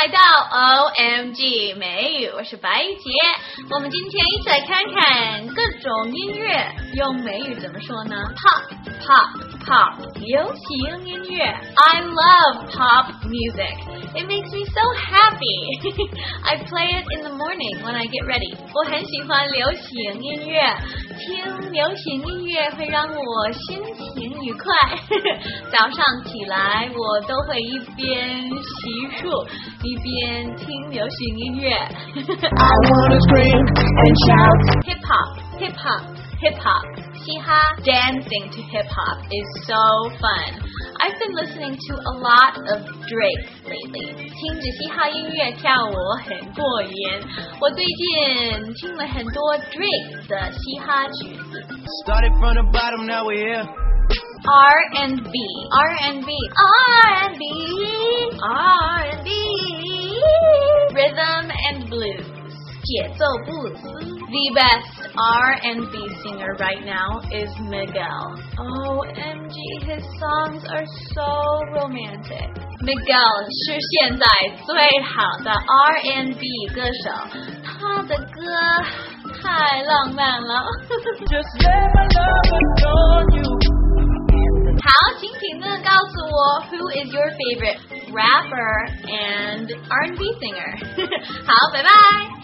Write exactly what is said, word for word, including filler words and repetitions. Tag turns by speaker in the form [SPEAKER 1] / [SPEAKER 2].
[SPEAKER 1] 来到 O M G 美语，我是白姐。我们今天一起来看看各种音乐用美语怎么说呢 ？Pop, pop, pop， 流行音乐。I love pop music. It makes me so happy. I play it in the morning when I get ready. 我很喜欢流行音乐，听流行音乐会让我心情愉快。早上起来，我都会一边洗漱一边听流行音乐。
[SPEAKER 2] I wanna scream and shout.
[SPEAKER 1] Hip hop, hip hop, hip hop. 嘻哈 dancing to hip hop is so fun. I've been listening to a lot of Drake lately. 听着嘻哈音乐跳舞很过瘾。我最近听了很多 Drake 的嘻哈曲子。
[SPEAKER 2] Started from the bottom, now we're here.
[SPEAKER 1] R and B, R and B, R and B, R and B, rhythm and blues, 节奏布鲁斯。The best R and B singer right now is Miguel. O M G, his songs are so romantic. Miguel 是现在最好的 R and B 歌手，他的歌太浪漫了。
[SPEAKER 2] Just let my love adorn you.
[SPEAKER 1] 好，请评论告诉我 Who is your favorite rapper and R and B singer? 好，拜拜。